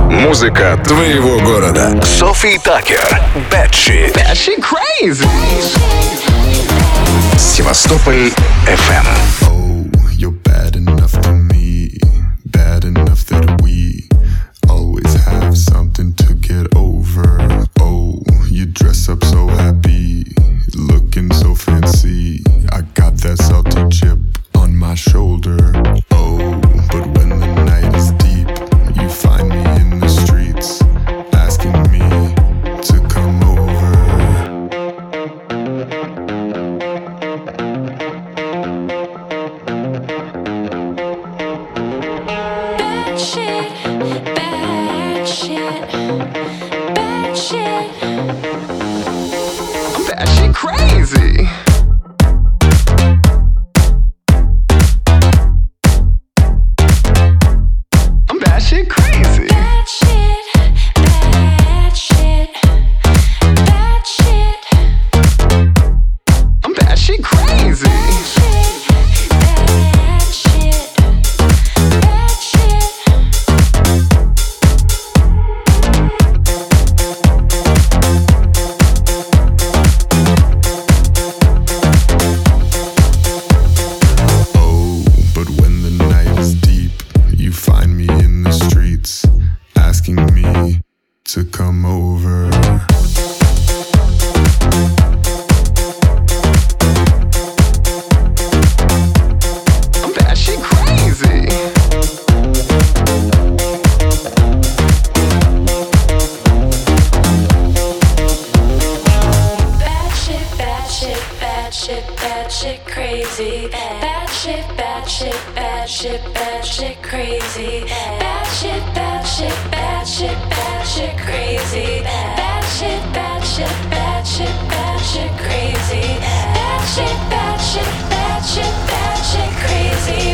Музыка твоего города. Софи Таккер. Bad Shit. That shit crazy. Севастополь FM. Oh, you're bad enough to me. Bad enough that we always have something to get over. Oh, you dress up so happy, looking so fancy. I got that salty chip on my shoulder. Oh, but when the night is deep, you find me in the streets, asking me to come over. Bad shit, bad shit, bad shit. That shit crazy. I'm bad shit crazy. Bad shit, bad shit, bad shit. I'm bad shit crazy. Bad shit, bad shit. Oh, but when the night is deep, you find me in the streets, asking me to come over. I'm bad shit crazy. Bad shit, bad shit, bad shit, bad shit, crazy. Bad shit, bad shit, bad shit, bad shit, crazy. Bad shit, bad shit, bad shit, bad shit, crazy. Bad shit, bad shit, bad shit, bad shit, crazy. Bad shit, bad shit, bad shit, bad shit, crazy.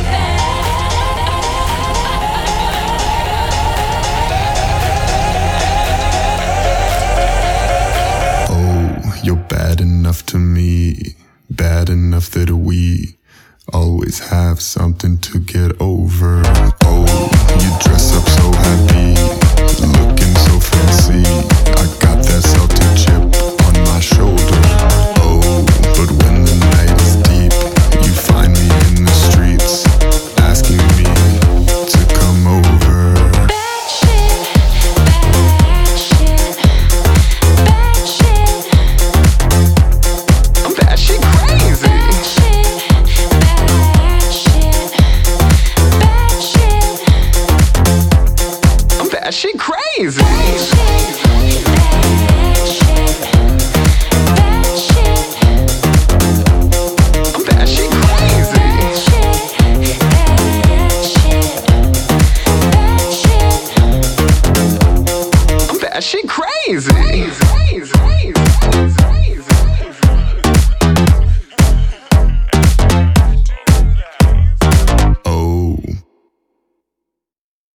Oh, you're bad enough to me, bad enough that we always have something to get over. Oh, you dress up so happy, looking so fancy. I got that salty chip on my shoulder. Oh, but when the night is deep, you find me in the streets, asking me to come over. Bad shit, bad shit, bad shit. I'm bad shit crazy. Bad shit, bad shit, bad shit. I'm bad shit crazy. Bad shit, bad shit, bad shit. I'm bad shit crazy. Bad shit, bad shit, bad shit. I'm bad shit crazy.